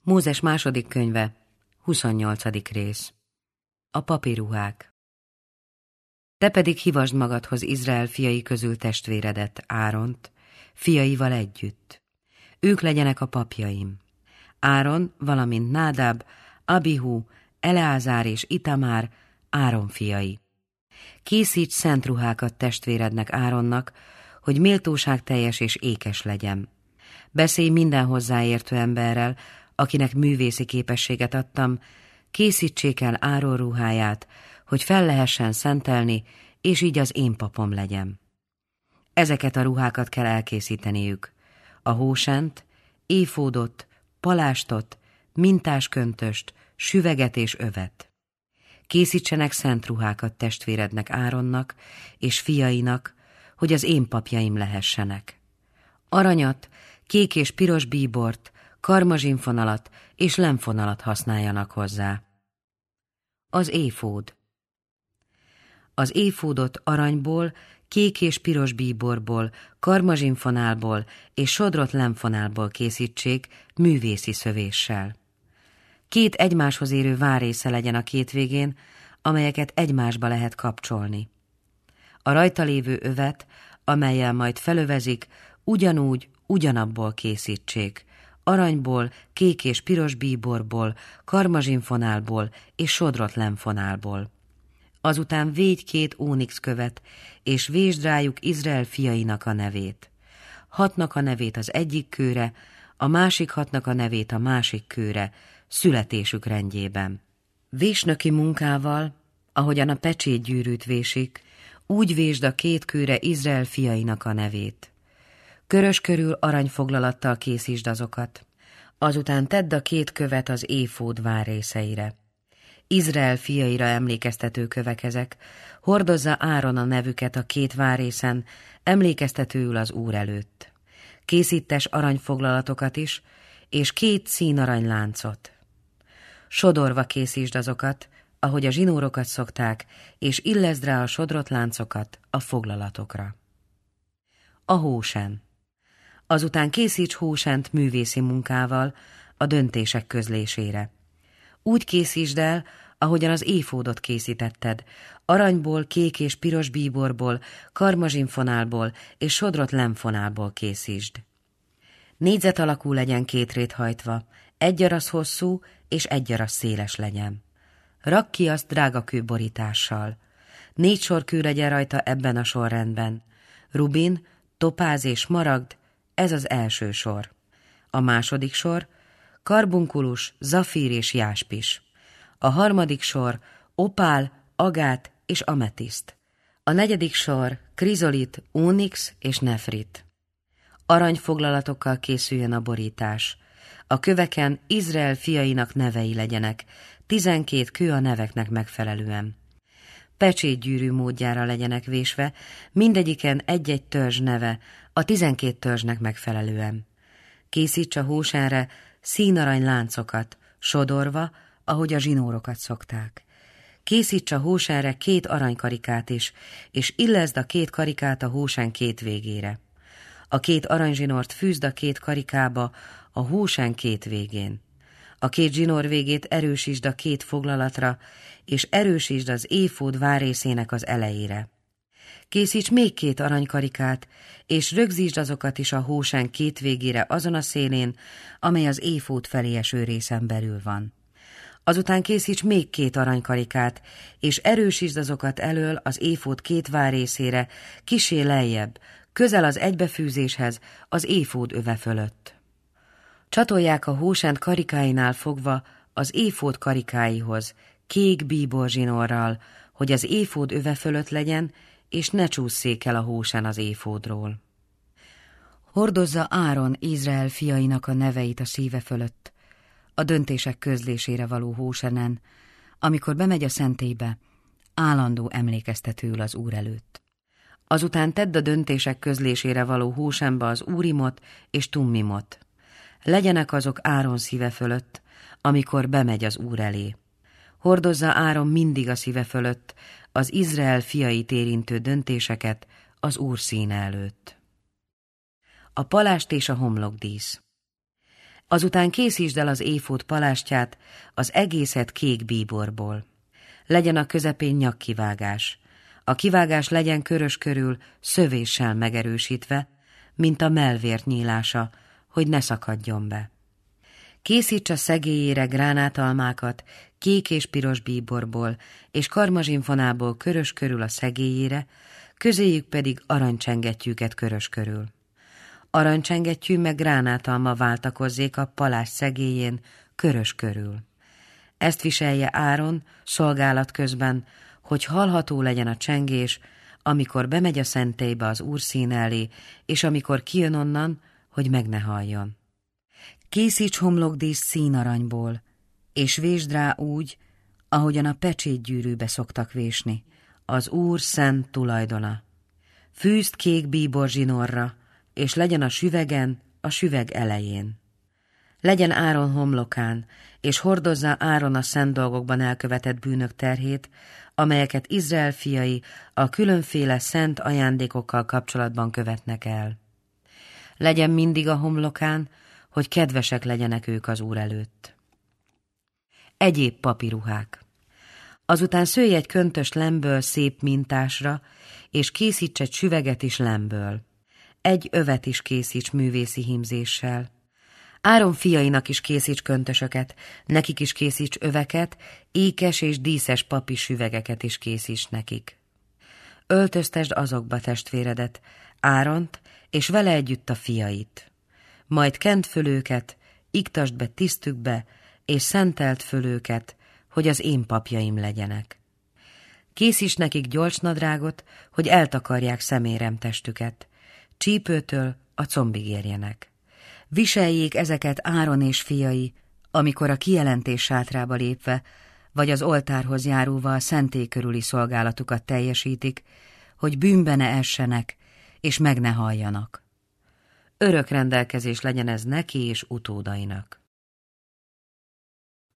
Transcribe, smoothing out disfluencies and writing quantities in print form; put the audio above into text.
Mózes második könyve, 28. rész. A papiruhák. Te pedig hívasd magadhoz Izrael fiai közül testvéredet, Áront, fiaival együtt. Ők legyenek a papjaim. Áron, valamint Nádáb, Abihu, Eleázár és Itamár, Áron fiai. Készíts szent ruhákat testvérednek, Áronnak, hogy méltóságteljes és ékes legyen. Beszélj minden hozzáértő emberrel, akinek művészi képességet adtam, készítsék el Áron ruháját, hogy fel lehessen szentelni, és így az én papom legyen. Ezeket a ruhákat kell elkészíteniük: a hósent, éfódot, palástot, mintásköntöst, süveget és övet. Készítsenek szent ruhákat testvérednek, Áronnak és fiainak, hogy az én papjaim lehessenek. Aranyat, kék és piros bíbort, karmazsinfonalat és lemfonalat használjanak hozzá. Az éfód. Az éfódot aranyból, kék és piros bíborból, karmazsinfonálból és sodrott lemfonálból készítsék művészi szövéssel. 2 egymáshoz érő várrésze legyen a 2 végén, amelyeket egymásba lehet kapcsolni. A rajta lévő övet, amellyel majd felövezik, ugyanabból készítsék, aranyból, kék és piros bíborból, karmazsinfonálból és sodrott lemfonálból. Azután védj 2 ónix követ, és vésd rájuk Izrael fiainak a nevét. 6-nak a nevét az egyik kőre, a másik 6-nak a nevét a másik kőre, születésük rendjében. Vésnöki munkával, ahogyan a pecsétgyűrűt vésik, úgy vésd a 2 kőre Izrael fiainak a nevét. Körös körül aranyfoglalattal készítsd azokat. Azután tedd a 2 követ az éfód várrészeire. Izrael fiaira emlékeztető kövek ezek, hordozza Áron a nevüket a 2 várrészen, emlékeztetőül az Úr előtt. Készíttes aranyfoglalatokat is, és 2 színaranyláncot. Sodorva készítsd azokat, ahogy a zsinórokat szokták, és illeszd rá a sodrott láncokat a foglalatokra. A hósen. Azután készíts hósent művészi munkával a döntések közlésére. Úgy készítsd el, ahogyan az éfódot készítetted, aranyból, kék és piros bíborból, karmazsinfonálból és sodrott lemfonálból készítsd. Négyzet alakú legyen 2 rét hajtva, 1 arasz hosszú és 1 arasz széles legyen. Rakd ki azt drágakő borítással. 4 sor kő legyen rajta ebben a sorrendben: rubin, topáz és smaragd, ez az első sor. A második sor karbunkulus, zafír és jáspis. A harmadik sor opál, agát és ametiszt. A negyedik sor krizolit, ónix és nefrit. Aranyfoglalatokkal készüljön a borítás. A köveken Izrael fiainak nevei legyenek, 12 kő a neveknek megfelelően. Pecsétgyűrű módjára legyenek vésve, mindegyiken 1-1 törzs neve, a 12 törzsnek megfelelően. Készíts a hósenre színarany láncokat, sodorva, ahogy a zsinórokat szokták. Készíts a hósenre 2 aranykarikát is, és illeszd a 2 karikát a hósen 2 végére. A 2 aranyzsinort fűzd a 2 karikába a hósen 2 végén. A 2 zsinór végét erősítsd a 2 foglalatra, és erősítsd az éfód várrészének az elejére. Készíts még 2 aranykarikát, és rögzítsd azokat is a hósen 2 végére azon a szélén, amely az éfód felé eső részen belül van. Azután készíts még 2 aranykarikát, és erősítsd azokat elől az éfód 2 várrészére, kissé lejjebb, közel az egybefűzéshez, az éfód öve fölött. Csatolják a hósent karikáinál fogva az éfód karikáihoz, kék bíborzsinórral, hogy az éfód öve fölött legyen, és ne csússzék el a hósen az éfódról. Hordozza Áron Izrael fiainak a neveit a szíve fölött, a döntések közlésére való hósenen, amikor bemegy a szentélybe, állandó emlékeztetőül az Úr előtt. Azután tedd a döntések közlésére való hósenbe az úrimot és tummimot. Legyenek azok Áron szíve fölött, amikor bemegy az Úr elé. Hordozza Áron mindig a szíve fölött az Izrael fiait érintő döntéseket az Úr színe előtt. A palást és a homlokdísz. Azután készítsd el az éfód palástját, az egészet kék bíborból. Legyen a közepén nyakkivágás. A kivágás legyen körös körül, szövéssel megerősítve, mint a mellvért nyílása, hogy ne szakadjon be. Készíts a szegélyére gránátalmákat, kék és piros bíborból, és karmazsinfonából körös körül a szegélyére, közéjük pedig aranycsengettyűket körös körül. Aranycsengettyű meg gránátalma váltakozzék a palást szegélyén körös körül. Ezt viselje Áron szolgálat közben, hogy hallható legyen a csengés, amikor bemegy a szentélybe az Úr színe elé, és amikor kijön onnan, hogy meg ne halljon. Készíts homlokdíszt színaranyból, és vésd rá úgy, ahogyan a pecsétgyűrűbe szoktak vésni, az Úr szent tulajdona. Fűzd kék bíbor zsinórra, és legyen a süvegen, a süveg elején. Legyen Áron homlokán, és hordozza Áron a szent dolgokban elkövetett bűnök terhét, amelyeket Izrael fiai a különféle szent ajándékokkal kapcsolatban követnek el. Legyen mindig a homlokán, hogy kedvesek legyenek ők az Úr előtt. Egyéb papiruhák. Azután szőj egy köntös lemből szép mintásra, és készíts egy süveget is lemből. Egy övet is készíts művészi hímzéssel. Áron fiainak is készíts köntösöket, nekik is készíts öveket, ékes és díszes papi süvegeket is készíts nekik. Öltöztesd azokba testvéredet, Áront, és vele együtt a fiait. Majd kend föl őket, iktasd be tisztükbe, és szentelt föl őket, hogy az én papjaim legyenek. Készíts nekik gyolcsnadrágot, hogy eltakarják szemérem testüket, csípőtől a combig érjenek. Viseljék ezeket Áron és fiai, amikor a kijelentés sátrába lépve, vagy az oltárhoz járulva a szentély körüli szolgálatukat teljesítik, hogy bűnbe ne essenek, és meg ne halljanak. Örök rendelkezés legyen ez neki és utódainak.